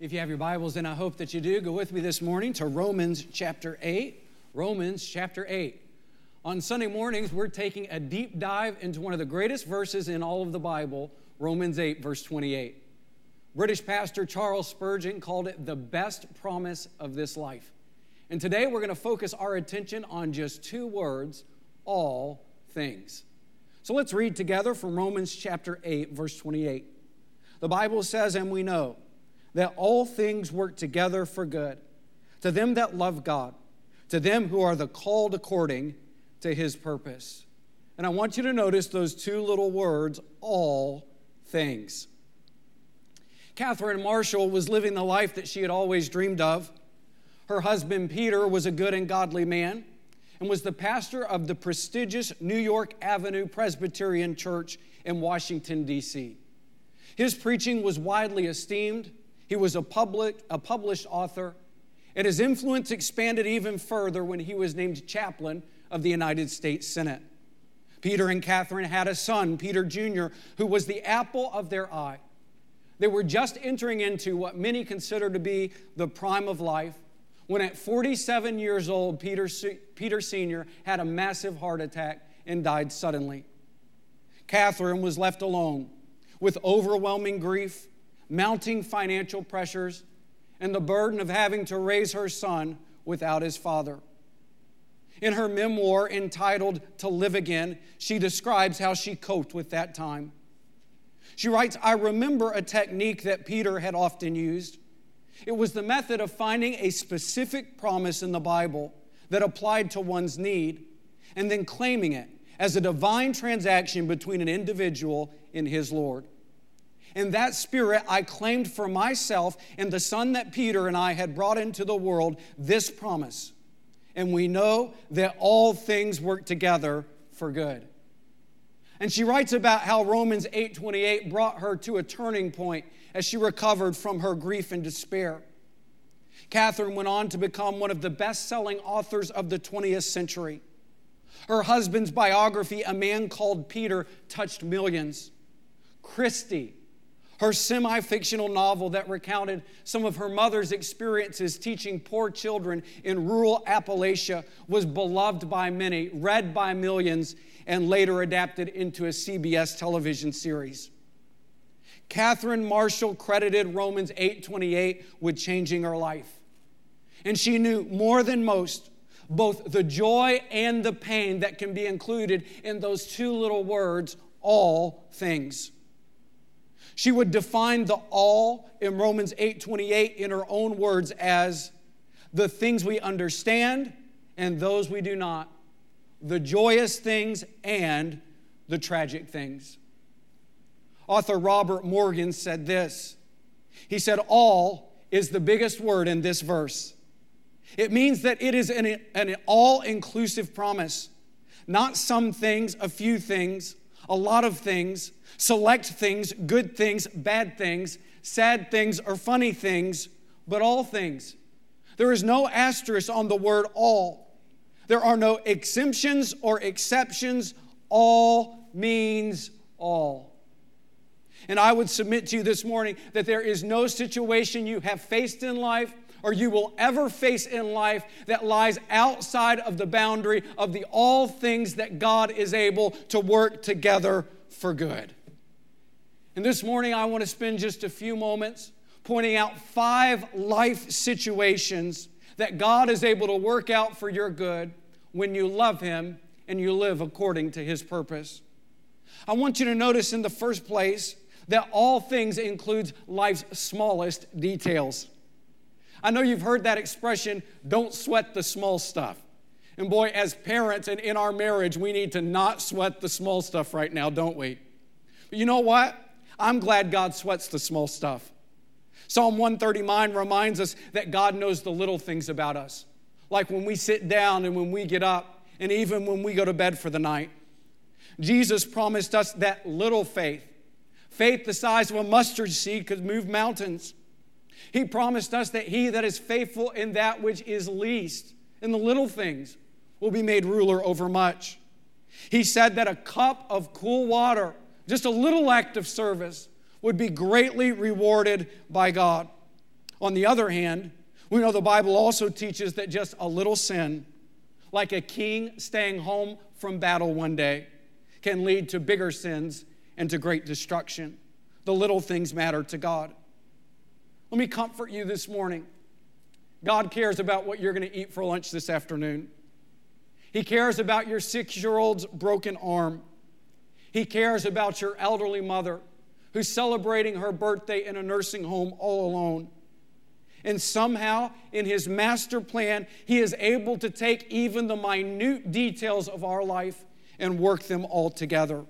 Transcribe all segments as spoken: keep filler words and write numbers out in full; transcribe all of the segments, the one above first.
If you have your Bibles, and I hope that you do, go with me this morning to Romans chapter eight. Romans chapter eight. On Sunday mornings, we're taking a deep dive into one of the greatest verses in all of the Bible, Romans eight, verse twenty-eight. British pastor Charles Spurgeon called it the best promise of this life. And today we're going to focus our attention on just two words, all things. So let's read together from Romans chapter eight, verse twenty-eight. The Bible says, and we know that all things work together for good, to them that love God, to them who are the called according to His purpose. And I want you to notice those two little words, all things. Catherine Marshall was living the life that she had always dreamed of. Her husband, Peter, was a good and godly man and was the pastor of the prestigious New York Avenue Presbyterian Church in Washington, D C His preaching was widely esteemed. He was a, public, a published author, and his influence expanded even further when he was named chaplain of the United States Senate. Peter and Catherine had a son, Peter Junior, who was the apple of their eye. They were just entering into what many consider to be the prime of life, when at forty-seven years old, Peter, Peter Senior had a massive heart attack and died suddenly. Catherine was left alone with overwhelming grief, mounting financial pressures, and the burden of having to raise her son without his father. In her memoir entitled To Live Again, she describes how she coped with that time. She writes, I remember a technique that Peter had often used. It was the method of finding a specific promise in the Bible that applied to one's need and then claiming it as a divine transaction between an individual and his Lord. In that spirit, I claimed for myself and the son that Peter and I had brought into the world this promise. And we know that all things work together for good. And she writes about how Romans eight twenty-eight brought her to a turning point as she recovered from her grief and despair. Catherine went on to become one of the best-selling authors of the twentieth century. Her husband's biography, A Man Called Peter, touched millions. Christy, her semi-fictional novel that recounted some of her mother's experiences teaching poor children in rural Appalachia, was beloved by many, read by millions, and later adapted into a C B S television series. Catherine Marshall credited Romans eight twenty-eight with changing her life. And she knew more than most both the joy and the pain that can be included in those two little words, all things. She would define the all in Romans eight twenty-eight in her own words as the things we understand and those we do not, the joyous things and the tragic things. Author Robert Morgan said this. He said, all is the biggest word in this verse. It means that it is an, an all-inclusive promise, not some things, a few things, a lot of things, select things, good things, bad things, sad things, or funny things, but all things. There is no asterisk on the word all. There are no exemptions or exceptions. All means all. And I would submit to you this morning that there is no situation you have faced in life or you will ever face in life that lies outside of the boundary of the all things that God is able to work together for good. And this morning I want to spend just a few moments pointing out five life situations that God is able to work out for your good when you love Him and you live according to His purpose. I want you to notice in the first place that all things includes life's smallest details. I know you've heard that expression, don't sweat the small stuff. And boy, as parents and in our marriage, we need to not sweat the small stuff right now, don't we? But you know what? I'm glad God sweats the small stuff. Psalm one thirty-nine reminds us that God knows the little things about us, like when we sit down and when we get up, and even when we go to bed for the night. Jesus promised us that little faith, faith the size of a mustard seed, could move mountains. He promised us that he that is faithful in that which is least, in the little things, will be made ruler over much. He said that a cup of cool water, just a little act of service, would be greatly rewarded by God. On the other hand, we know the Bible also teaches that just a little sin, like a king staying home from battle one day, can lead to bigger sins and to great destruction. The little things matter to God. Let me comfort you this morning. God cares about what you're going to eat for lunch this afternoon. He cares about your six-year-old's broken arm. He cares about your elderly mother who's celebrating her birthday in a nursing home all alone. And somehow, in His master plan, He is able to take even the minute details of our life and work them all together.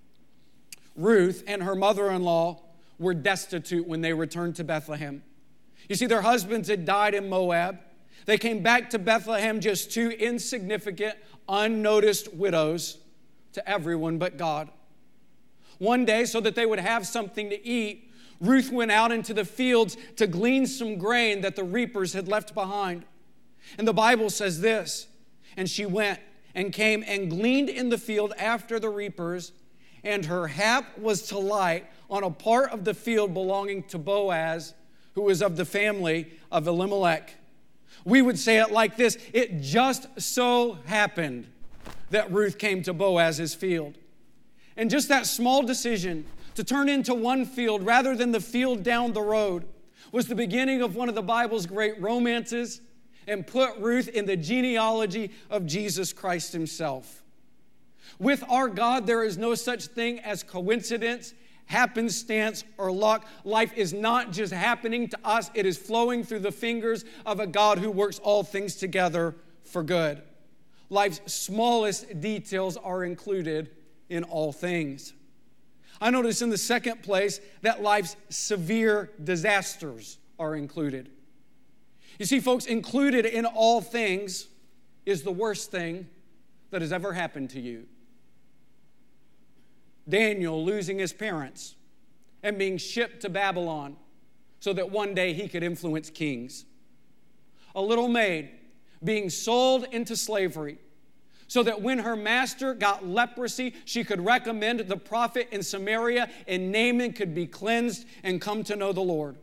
Ruth and her mother-in-law were destitute when they returned to Bethlehem. You see, their husbands had died in Moab. They came back to Bethlehem just two insignificant, unnoticed widows to everyone but God. One day, so that they would have something to eat, Ruth went out into the fields to glean some grain that the reapers had left behind. And the Bible says this, and she went and came and gleaned in the field after the reapers, and her hap was to light on a part of the field belonging to Boaz, who was of the family of Elimelech. We would say it like this: it just so happened that Ruth came to Boaz's field. And just that small decision to turn into one field rather than the field down the road was the beginning of one of the Bible's great romances and put Ruth in the genealogy of Jesus Christ Himself. With our God, there is no such thing as coincidence, happenstance, or luck. Life is not just happening to us. It is flowing through the fingers of a God who works all things together for good. Life's smallest details are included in all things. I notice in the second place that life's severe disasters are included. You see, folks, included in all things is the worst thing that has ever happened to you. Daniel losing his parents and being shipped to Babylon so that one day he could influence kings. A little maid being sold into slavery so that when her master got leprosy, she could recommend the prophet in Samaria and Naaman could be cleansed and come to know the Lord.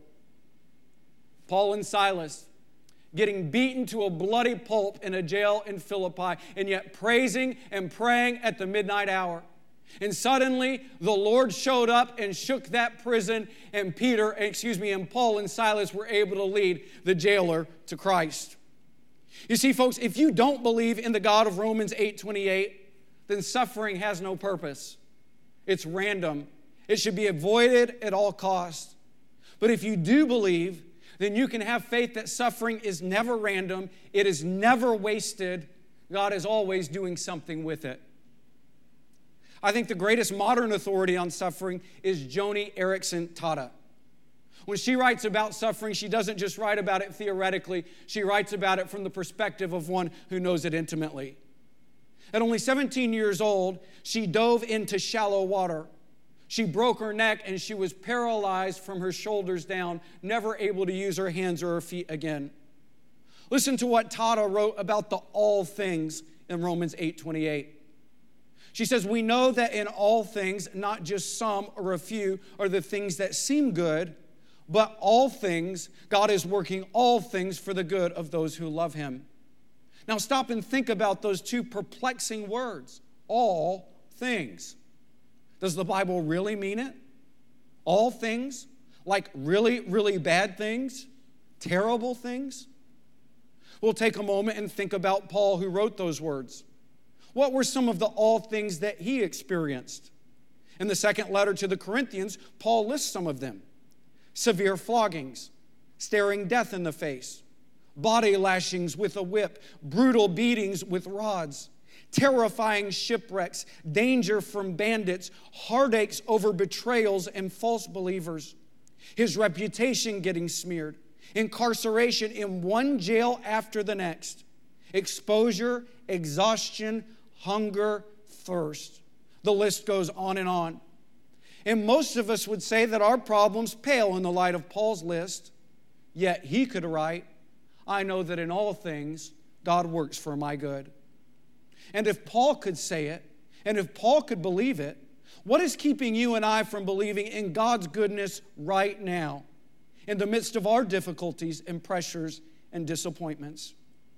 Paul and Silas getting beaten to a bloody pulp in a jail in Philippi, and yet praising and praying at the midnight hour. And suddenly, the Lord showed up and shook that prison, and Peter, excuse me, and Paul and Silas were able to lead the jailer to Christ. You see, folks, if you don't believe in the God of Romans eight twenty-eight, then suffering has no purpose. It's random. It should be avoided at all costs. But if you do believe, then you can have faith that suffering is never random. It is never wasted. God is always doing something with it. I think the greatest modern authority on suffering is Joni Eareckson Tada. When she writes about suffering, she doesn't just write about it theoretically. She writes about it from the perspective of one who knows it intimately. At only seventeen years old, she dove into shallow water. She broke her neck and she was paralyzed from her shoulders down, never able to use her hands or her feet again. Listen to what Tada wrote about the all things in Romans eight twenty-eight. She says, we know that in all things, not just some or a few are the things that seem good, but all things, God is working all things for the good of those who love Him. Now stop and think about those two perplexing words, all things. Does the Bible really mean it? All things? Like really, really bad things? Terrible things? We'll take a moment and think about Paul who wrote those words. What were some of the all things that he experienced? In the second letter to the Corinthians, Paul lists some of them. Severe floggings, staring death in the face, body lashings with a whip, brutal beatings with rods, terrifying shipwrecks, danger from bandits, heartaches over betrayals and false believers, his reputation getting smeared, incarceration in one jail after the next, exposure, exhaustion, hunger, thirst. The list goes on and on. And most of us would say that our problems pale in the light of Paul's list, yet he could write, I know that in all things God works for my good. And if Paul could say it, and if Paul could believe it, what is keeping you and I from believing in God's goodness right now? in the midst of our difficulties and pressures and disappointments.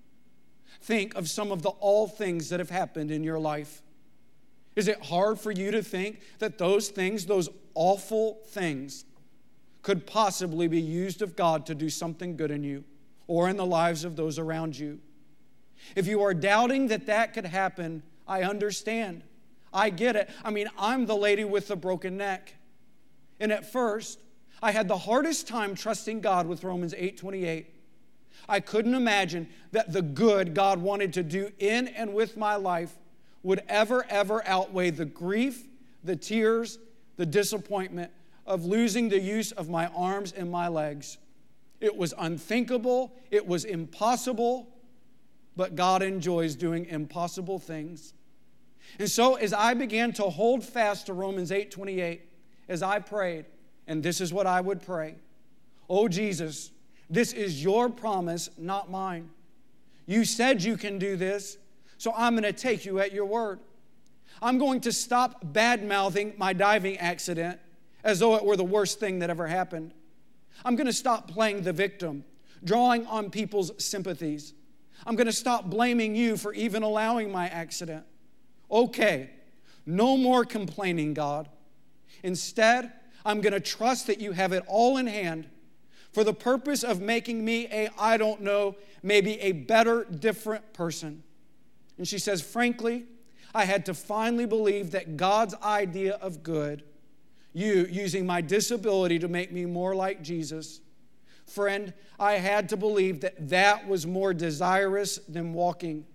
Think of some of the all things that have happened in your life. Is it hard for you to think that those things, those awful things, could possibly be used of God to do something good in you or in the lives of those around you? If you are doubting that that could happen, I understand. I get it. I mean, I'm the lady with the broken neck. And at first, I had the hardest time trusting God with Romans eight twenty-eight. I couldn't imagine that the good God wanted to do in and with my life would ever, ever outweigh the grief, the tears, the disappointment of losing the use of my arms and my legs. It was unthinkable. It was impossible. But God enjoys doing impossible things. And so as I began to hold fast to Romans eight twenty-eight, as I prayed, and this is what I would pray: Oh, Jesus, this is your promise, not mine. You said you can do this, so I'm going to take you at your word. I'm going to stop bad-mouthing my diving accident as though it were the worst thing that ever happened. I'm going to stop playing the victim, drawing on people's sympathies. I'm going to stop blaming you for even allowing my accident. Okay, no more complaining, God. Instead, I'm going to trust that you have it all in hand for the purpose of making me a, I don't know, maybe a better, different person. And she says, frankly, I had to finally believe that God's idea of good, you using my disability to make me more like Jesus, friend, I had to believe that that was more desirous than walking.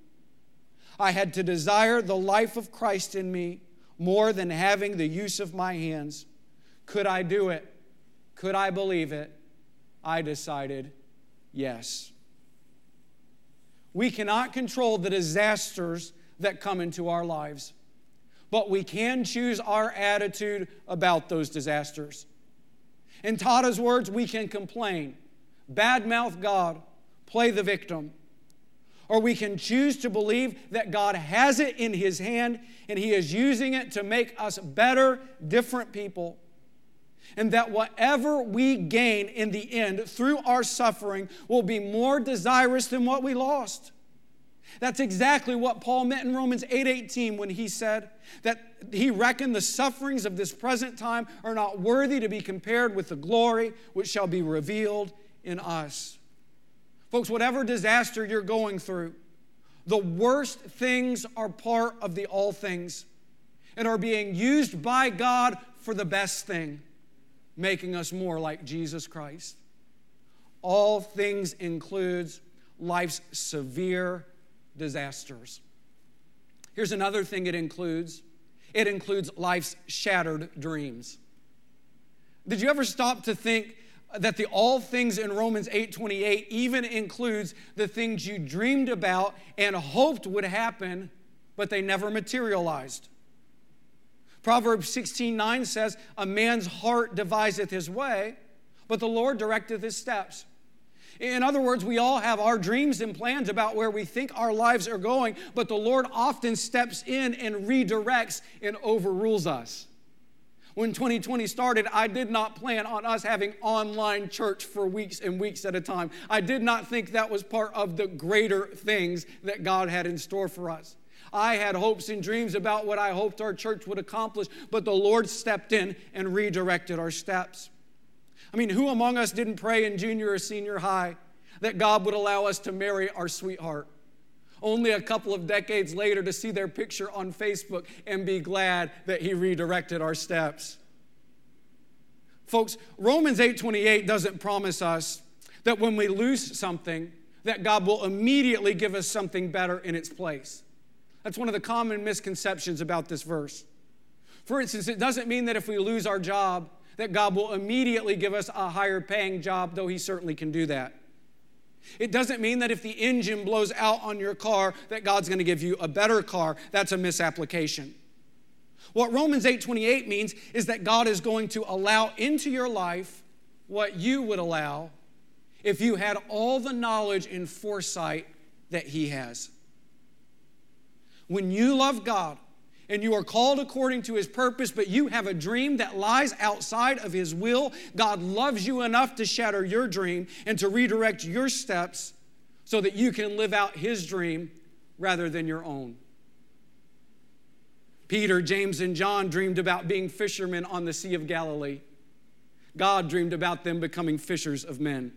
I had to desire the life of Christ in me more than having the use of my hands. Could I do it? Could I believe it? I decided yes. We cannot control the disasters that come into our lives, but we can choose our attitude about those disasters. In Tada's words, we can complain, badmouth God, play the victim. Or we can choose to believe that God has it in His hand and He is using it to make us better, different people. And that whatever we gain in the end through our suffering will be more desirous than what we lost. That's exactly what Paul meant in Romans eight eighteen when he said that he reckoned the sufferings of this present time are not worthy to be compared with the glory which shall be revealed in us. Folks, whatever disaster you're going through, the worst things are part of the all things and are being used by God for the best thing, making us more like Jesus Christ. All things includes life's severe disasters. Here's another thing it includes. It includes life's shattered dreams. Did you ever stop to think that the all things in Romans eight twenty-eight even includes the things you dreamed about and hoped would happen, but they never materialized? Proverbs sixteen nine says, a man's heart deviseth his way, but the Lord directeth his steps. In other words, we all have our dreams and plans about where we think our lives are going, but the Lord often steps in and redirects and overrules us. When twenty twenty started, I did not plan on us having online church for weeks and weeks at a time. I did not think that was part of the greater things that God had in store for us. I had hopes and dreams about what I hoped our church would accomplish, but the Lord stepped in and redirected our steps. I mean, who among us didn't pray in junior or senior high that God would allow us to marry our sweetheart? Only a couple of decades later to see their picture on Facebook and be glad that He redirected our steps. Folks, Romans eight twenty-eight doesn't promise us that when we lose something, that God will immediately give us something better in its place. That's one of the common misconceptions about this verse. For instance, it doesn't mean that if we lose our job, that God will immediately give us a higher paying job, though He certainly can do that. It doesn't mean that if the engine blows out on your car, that God's going to give you a better car. That's a misapplication. What Romans eight twenty-eight means is that God is going to allow into your life what you would allow if you had all the knowledge and foresight that He has. When you love God and you are called according to His purpose, but you have a dream that lies outside of His will, God loves you enough to shatter your dream and to redirect your steps so that you can live out His dream rather than your own. Peter, James, and John dreamed about being fishermen on the Sea of Galilee. God dreamed about them becoming fishers of men.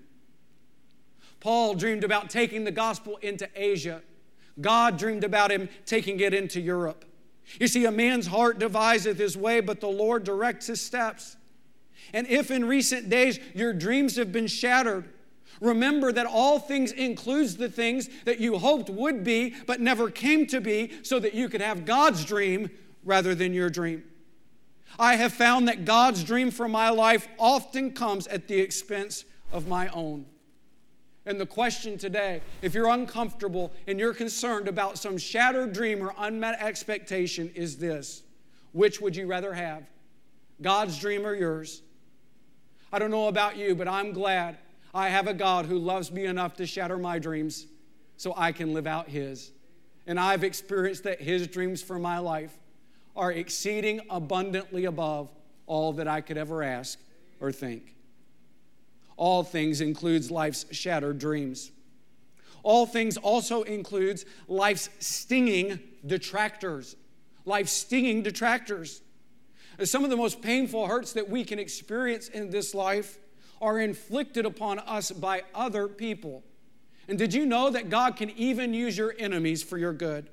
Paul dreamed about taking the gospel into Asia. God dreamed about him taking it into Europe. You see, a man's heart deviseth his way, but the Lord directs his steps. And if in recent days your dreams have been shattered, remember that all things includes the things that you hoped would be, but never came to be, so that you could have God's dream rather than your dream. I have found that God's dream for my life often comes at the expense of my own. And the question today, if you're uncomfortable and you're concerned about some shattered dream or unmet expectation, is this: which would you rather have, God's dream or yours? I don't know about you, but I'm glad I have a God who loves me enough to shatter my dreams so I can live out His. And I've experienced that His dreams for my life are exceeding abundantly above all that I could ever ask or think. All things includes life's shattered dreams. All things also includes life's stinging detractors. Life's stinging detractors. Some of the most painful hurts that we can experience in this life are inflicted upon us by other people. And did you know that God can even use your enemies for your good?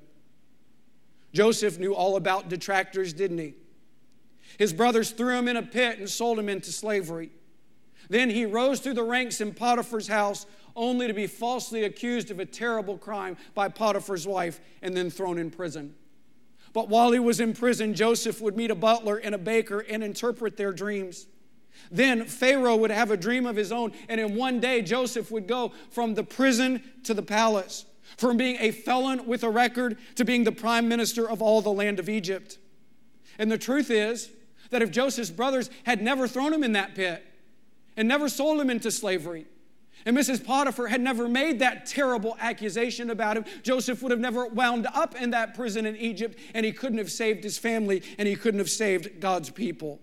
Joseph knew all about detractors, didn't he? His brothers threw him in a pit and sold him into slavery. Then he rose through the ranks in Potiphar's house, only to be falsely accused of a terrible crime by Potiphar's wife and then thrown in prison. But while he was in prison, Joseph would meet a butler and a baker and interpret their dreams. Then Pharaoh would have a dream of his own, and in one day Joseph would go from the prison to the palace, from being a felon with a record to being the prime minister of all the land of Egypt. And the truth is that if Joseph's brothers had never thrown him in that pit and never sold him into slavery, and Missus Potiphar had never made that terrible accusation about him, Joseph would have never wound up in that prison in Egypt, and he couldn't have saved his family, and he couldn't have saved God's people.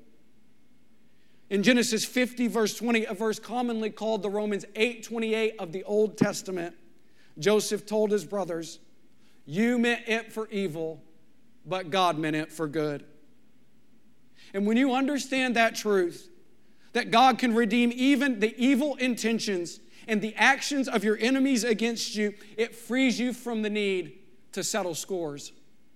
In Genesis fifty, verse twenty, a verse commonly called the Romans eight twenty-eight of the Old Testament, Joseph told his brothers, "You meant it for evil, but God meant it for good." And when you understand that truth, that God can redeem even the evil intentions and the actions of your enemies against you, it frees you from the need to settle scores.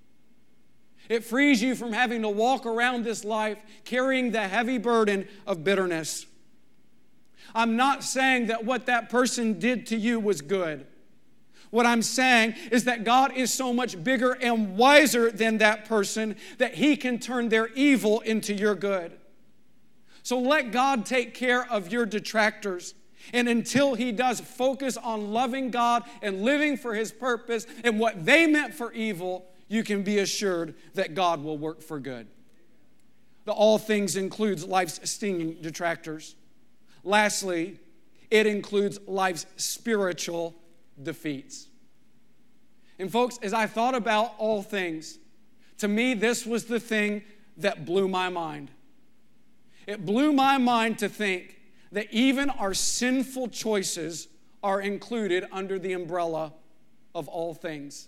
It frees you from having to walk around this life carrying the heavy burden of bitterness. I'm not saying that what that person did to you was good. What I'm saying is that God is so much bigger and wiser than that person that He can turn their evil into your good. So let God take care of your detractors. And until He does, focus on loving God and living for His purpose, and what they meant for evil, you can be assured that God will work for good. The all things includes life's stinging detractors. Lastly, it includes life's spiritual defeats. And folks, as I thought about all things, to me this was the thing that blew my mind. It blew my mind to think that even our sinful choices are included under the umbrella of all things.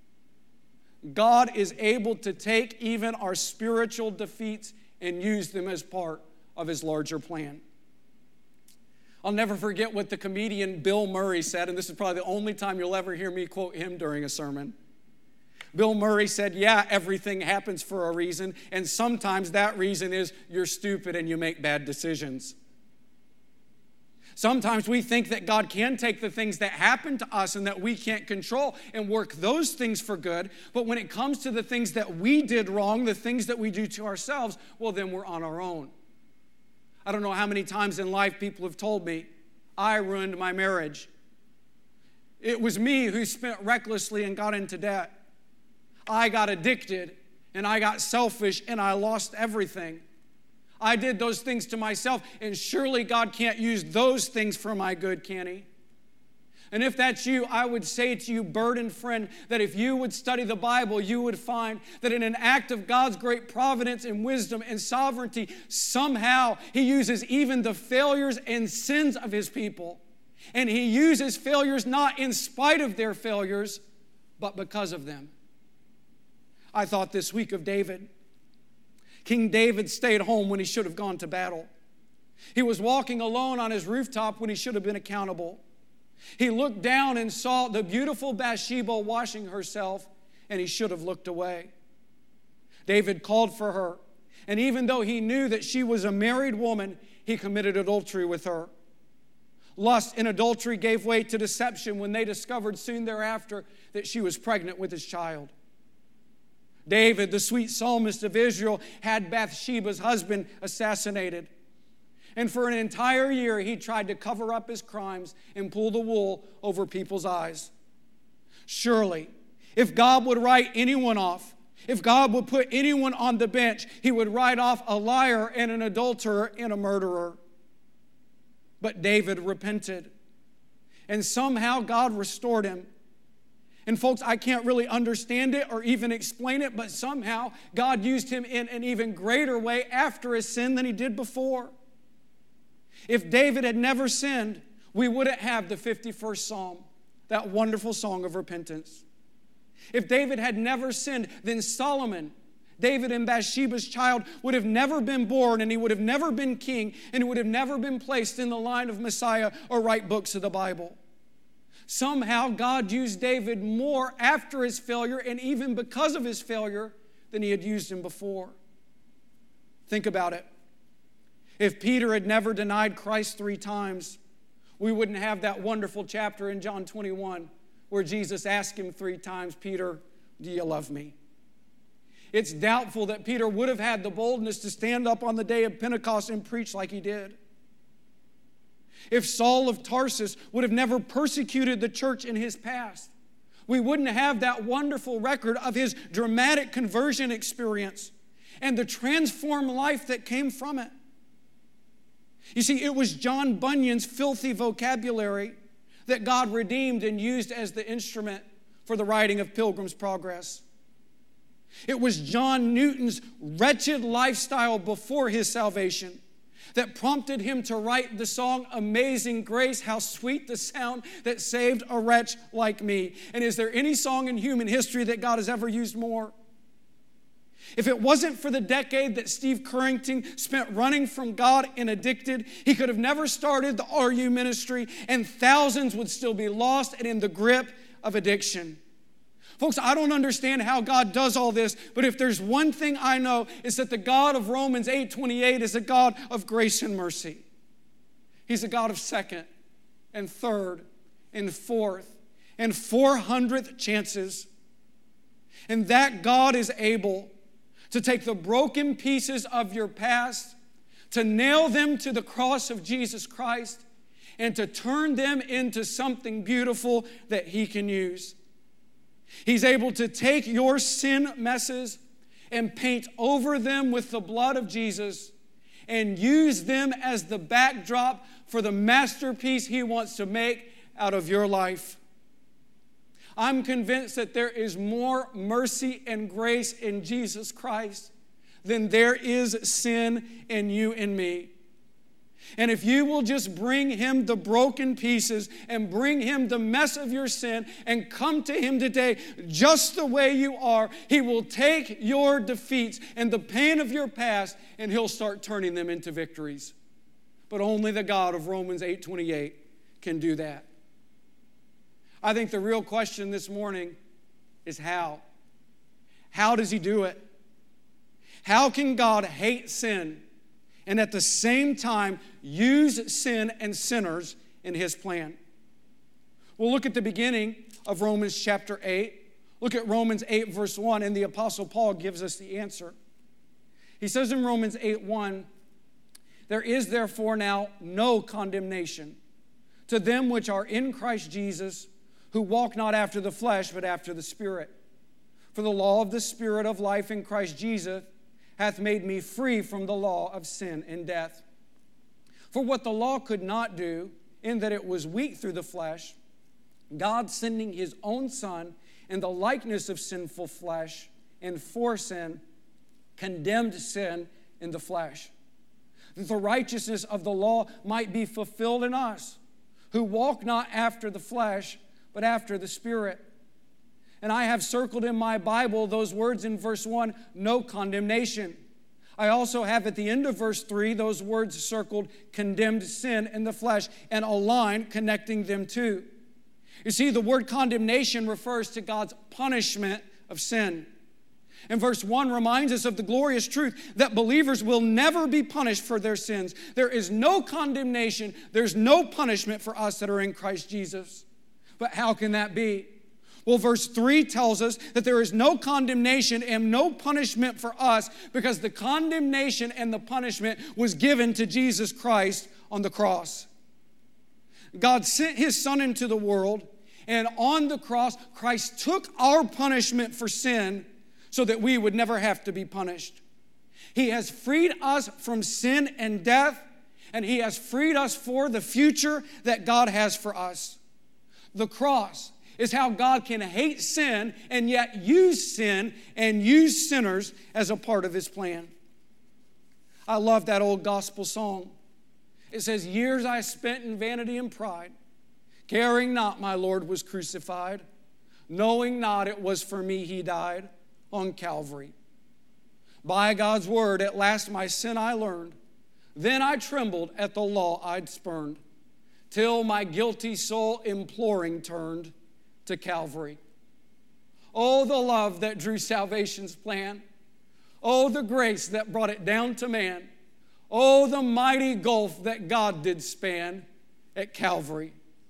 God is able to take even our spiritual defeats and use them as part of His larger plan. I'll never forget what the comedian Bill Murray said, and this is probably the only time you'll ever hear me quote him during a sermon. Bill Murray said, "Yeah, everything happens for a reason, and sometimes that reason is you're stupid and you make bad decisions." Sometimes we think that God can take the things that happen to us and that we can't control and work those things for good. But when it comes to the things that we did wrong, the things that we do to ourselves, well, then we're on our own. I don't know how many times in life people have told me, I ruined my marriage. It was me who spent recklessly and got into debt. I got addicted and I got selfish and I lost everything. I did those things to myself, and surely God can't use those things for my good, can He? And if that's you, I would say to you, burdened friend, that if you would study the Bible, you would find that in an act of God's great providence and wisdom and sovereignty, somehow He uses even the failures and sins of His people. And He uses failures not in spite of their failures, but because of them. I thought this week of David. King David stayed home when he should have gone to battle. He was walking alone on his rooftop when he should have been accountable. He looked down and saw the beautiful Bathsheba washing herself, and he should have looked away. David called for her, and even though he knew that she was a married woman, he committed adultery with her. Lust and adultery gave way to deception when they discovered soon thereafter that she was pregnant with his child. David, the sweet psalmist of Israel, had Bathsheba's husband assassinated. And for an entire year, he tried to cover up his crimes and pull the wool over people's eyes. Surely, if God would write anyone off, if God would put anyone on the bench, He would write off a liar and an adulterer and a murderer. But David repented, and somehow God restored him. And folks, I can't really understand it or even explain it, but somehow God used him in an even greater way after his sin than He did before. If David had never sinned, we wouldn't have the fifty-first Psalm, that wonderful song of repentance. If David had never sinned, then Solomon, David and Bathsheba's child, would have never been born, and he would have never been king, and he would have never been placed in the line of Messiah or write books of the Bible. Somehow God used David more after his failure and even because of his failure than He had used him before. Think about it. If Peter had never denied Christ three times, we wouldn't have that wonderful chapter in John twenty-one where Jesus asked him three times, Peter, do you love me? It's doubtful that Peter would have had the boldness to stand up on the day of Pentecost and preach like he did. If Saul of Tarsus would have never persecuted the church in his past, we wouldn't have that wonderful record of his dramatic conversion experience and the transformed life that came from it. You see, it was John Bunyan's filthy vocabulary that God redeemed and used as the instrument for the writing of Pilgrim's Progress. It was John Newton's wretched lifestyle before his salvation that prompted him to write the song, Amazing Grace, how sweet the sound that saved a wretch like me. And is there any song in human history that God has ever used more? If it wasn't for the decade that Steve Currington spent running from God and addicted, he could have never started the R U ministry, and thousands would still be lost and in the grip of addiction. Folks, I don't understand how God does all this, but if there's one thing I know, it's that the God of Romans eight twenty-eight is a God of grace and mercy. He's a God of second and third and fourth and four hundredth chances. And that God is able to take the broken pieces of your past, to nail them to the cross of Jesus Christ, and to turn them into something beautiful that He can use. He's able to take your sin messes and paint over them with the blood of Jesus and use them as the backdrop for the masterpiece He wants to make out of your life. I'm convinced that there is more mercy and grace in Jesus Christ than there is sin in you and me. And if you will just bring Him the broken pieces and bring Him the mess of your sin and come to Him today just the way you are, He will take your defeats and the pain of your past and He'll start turning them into victories. But only the God of Romans eight twenty-eight can do that. I think the real question this morning is how? How does He do it? How can God hate sin and at the same time use sin and sinners in His plan? We'll look at the beginning of Romans chapter eight. Look at Romans eight verse one, and the Apostle Paul gives us the answer. He says in Romans eight one, there is therefore now no condemnation to them which are in Christ Jesus, who walk not after the flesh, but after the Spirit. For the law of the Spirit of life in Christ Jesus hath made me free from the law of sin and death. For what the law could not do, in that it was weak through the flesh, God sending his own Son in the likeness of sinful flesh and for sin, condemned sin in the flesh, that the righteousness of the law might be fulfilled in us, who walk not after the flesh, but after the Spirit. And I have circled in my Bible those words in verse one, no condemnation. I also have at the end of verse three those words circled, condemned sin in the flesh, and a line connecting them too. You see, the word condemnation refers to God's punishment of sin. And verse one reminds us of the glorious truth that believers will never be punished for their sins. There is no condemnation, there's no punishment for us that are in Christ Jesus. But how can that be? Well, verse three tells us that there is no condemnation and no punishment for us because the condemnation and the punishment was given to Jesus Christ on the cross. God sent his Son into the world, and on the cross, Christ took our punishment for sin so that we would never have to be punished. He has freed us from sin and death, and he has freed us for the future that God has for us. The cross is how God can hate sin and yet use sin and use sinners as a part of his plan. I love that old gospel song. It says, years I spent in vanity and pride, caring not my Lord was crucified, knowing not it was for me he died on Calvary. By God's word, at last my sin I learned. Then I trembled at the law I'd spurned, till my guilty soul imploring turned to Calvary. Oh, the love that drew salvation's plan. Oh, the grace that brought it down to man. Oh, the mighty gulf that God did span at Calvary.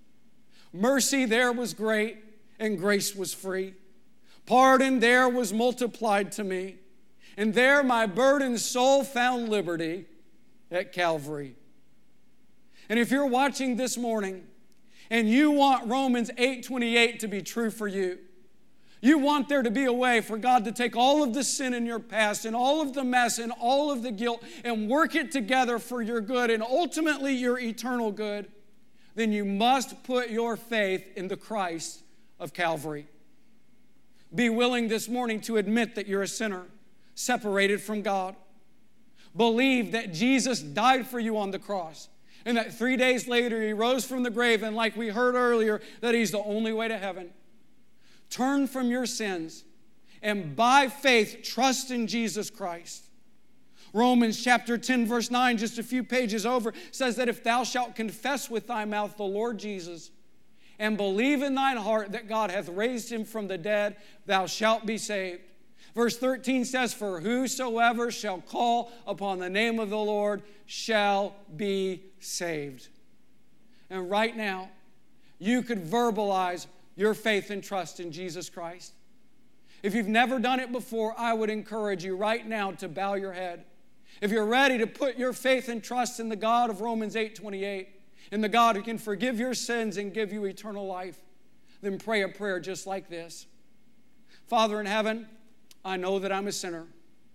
Mercy there was great and grace was free. Pardon there was multiplied to me. And there my burdened soul found liberty at Calvary. And if you're watching this morning and you want Romans eight twenty-eight to be true for you, you want there to be a way for God to take all of the sin in your past and all of the mess and all of the guilt and work it together for your good and ultimately your eternal good, then you must put your faith in the Christ of Calvary. Be willing this morning to admit that you're a sinner, separated from God. Believe that Jesus died for you on the cross, and that three days later he rose from the grave, and like we heard earlier, that he's the only way to heaven. Turn from your sins, and by faith, trust in Jesus Christ. Romans chapter ten, verse nine, just a few pages over, says that if thou shalt confess with thy mouth the Lord Jesus, and believe in thine heart that God hath raised him from the dead, thou shalt be saved. Verse thirteen says, for whosoever shall call upon the name of the Lord shall be saved. And right now, you could verbalize your faith and trust in Jesus Christ. If you've never done it before, I would encourage you right now to bow your head. If you're ready to put your faith and trust in the God of Romans eight twenty-eight, in the God who can forgive your sins and give you eternal life, then pray a prayer just like this. Father in heaven, I know that I'm a sinner.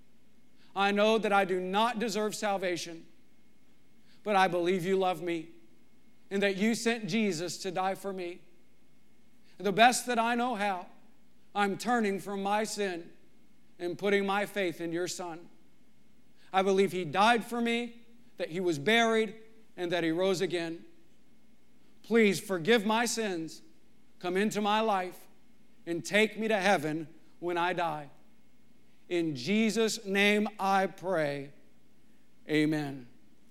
I know that I do not deserve salvation, but I believe you love me and that you sent Jesus to die for me. The best that I know how, I'm turning from my sin and putting my faith in your Son. I believe he died for me, that he was buried, and that he rose again. Please forgive my sins, come into my life, and take me to heaven when I die. In Jesus' name I pray, amen.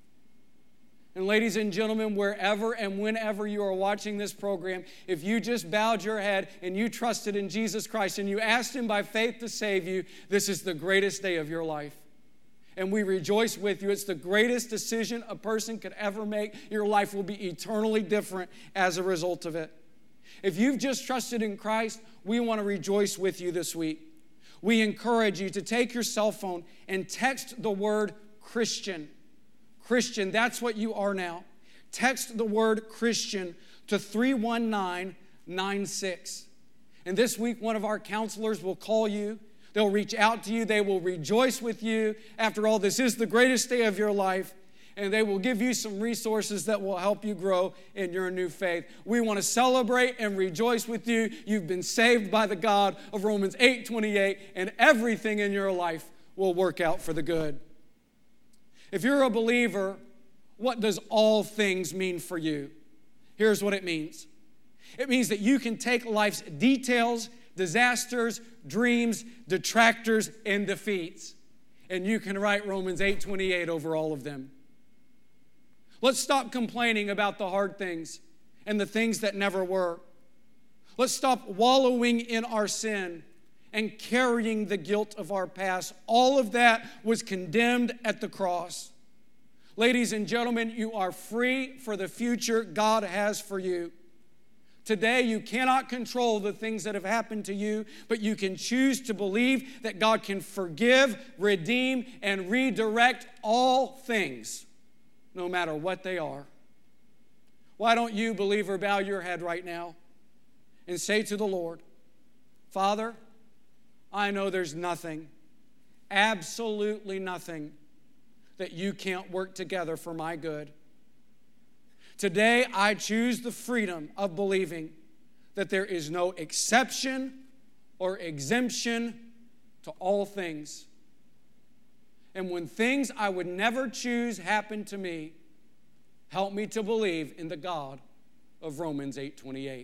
And ladies and gentlemen, wherever and whenever you are watching this program, if you just bowed your head and you trusted in Jesus Christ and you asked him by faith to save you, this is the greatest day of your life. And we rejoice with you. It's the greatest decision a person could ever make. Your life will be eternally different as a result of it. If you've just trusted in Christ, we want to rejoice with you this week. We encourage you to take your cell phone and text the word Christian. Christian, that's what you are now. Text the word Christian to three one nine nine six. And this week, one of our counselors will call you. They'll reach out to you. They will rejoice with you. After all, this is the greatest day of your life. and they will give you some resources that will help you grow in your new faith. We want to celebrate and rejoice with you. You've been saved by the God of Romans eight twenty-eight, and everything in your life will work out for the good. If you're a believer, what does all things mean for you? Here's what it means. It means that you can take life's details, disasters, dreams, detractors, and defeats, and you can write Romans eight twenty-eight over all of them. Let's stop complaining about the hard things and the things that never were. Let's stop wallowing in our sin and carrying the guilt of our past. All of that was condemned at the cross. Ladies and gentlemen, you are free for the future God has for you. Today, you cannot control the things that have happened to you, but you can choose to believe that God can forgive, redeem, and redirect all things, no matter what they are. Why don't you, believer, bow your head right now and say to the Lord, Father, I know there's nothing, absolutely nothing, that you can't work together for my good. Today, I choose the freedom of believing that there is no exception or exemption to all things. And when things I would never choose happen to me, help me to believe in the God of Romans eight twenty-eight.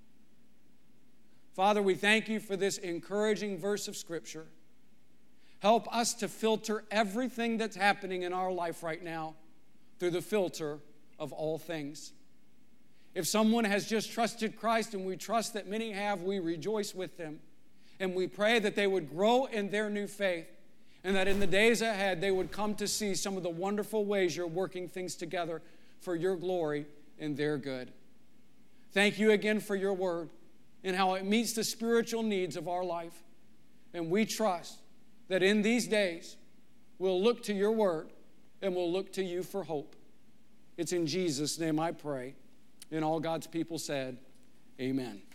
Father, we thank you for this encouraging verse of Scripture. Help us to filter everything that's happening in our life right now through the filter of all things. If someone has just trusted Christ, and we trust that many have, we rejoice with them. And we pray that they would grow in their new faith, and that in the days ahead they would come to see some of the wonderful ways you're working things together for your glory and their good. Thank you again for your word and how it meets the spiritual needs of our life. And we trust that in these days we'll look to your word and we'll look to you for hope. It's in Jesus' name I pray. And all God's people said, amen.